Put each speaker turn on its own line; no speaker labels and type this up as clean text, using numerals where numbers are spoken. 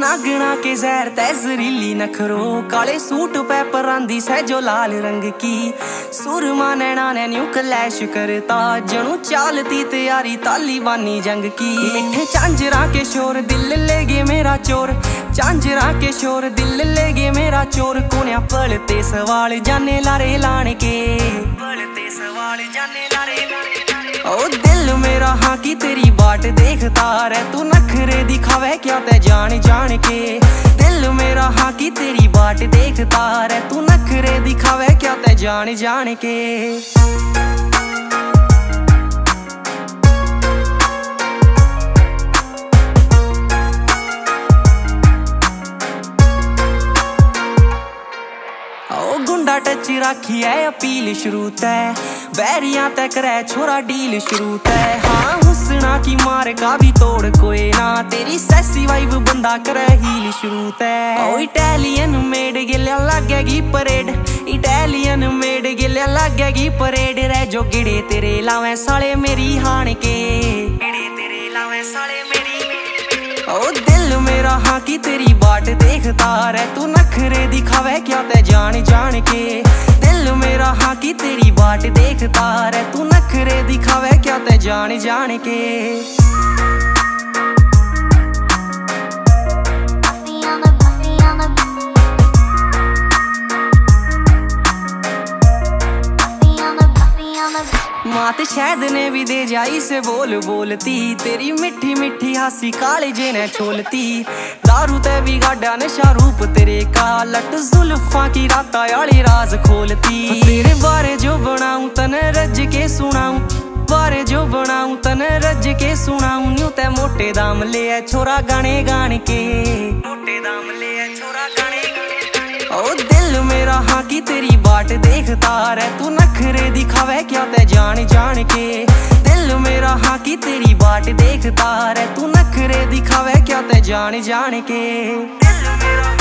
नागना के जहर तैजरीली नखरो, काले सूट पे परांदी सहजो लाल रंग की, सुरमा नैना ने न्यू क्लैश करता, जनू चालती तैयारी तालिबानी जंग की। मिठे झांझरा के शोर दिल ले गे मेरा चोर, झांझरा के शोर दिल ले गे मेरा चोर, कोन्या पलते सवाल जाने लारे लाने के, पलते सवाल जाने लारे लाने। ओ दिल मेरा हाँ की तेरी बाट देखता रे, तू नखरे दिखावे क्या ते जान जान के। दिल मेरा हाँ की तेरी बाट देखता रे, तू नखरे दिखावे क्या ते जान जान के। गुंडा टच राखी है अपील शुरू तय, बैरियां तय करे छोरा डील शुरू तय। हाँ हुस्ना की मार का भी तोड़ कोई ना, तेरी सैसी वाइब बंदा करे हील शुरू तय। ओ इटालियन मेड गिल्या लगेगी परेड, इटालियन मेड गिल्या लगेगी परेड रे, जो गिड़े तेरे लावे साले मेरी हान के, गिड़े तेरे लावे साले मेरी। ओ दिल मेरा हाँ की तेरी बाट देखता रे, तू नखरे दिखावे क्या ते जान जान के। दिल मेरा हाँ की तेरी बाट देखता रे, तू नखरे दिखावे क्या ते जान जान के। मात शायद ने भी दे जाई से बोल बोलती, तेरी मिठी मिठी हासी काले जे ने छोलती। दारू ते भी गाड़ा नशा रूप तेरे का, लट जुल्फा की राता आली राज खोलती। तेरे बारे जो बनाऊं तने रज के सुनाऊं, बारे जो बनाऊं तने रज के सुनाऊं, न्यू ते मोटे दाम ले है छोरा गाने गाने के, मोटे दाम ले है छोरा गाने गाने। ओ दिल मेरा हाँ की तेरी बाट देखता रे, तू नखरे दिखावे क्या ते जान जान के। दिल मेरा हाँ की तेरी बाट देखता रे, तू नखरे दिखावे क्या ते जान जान के। दिल मेरा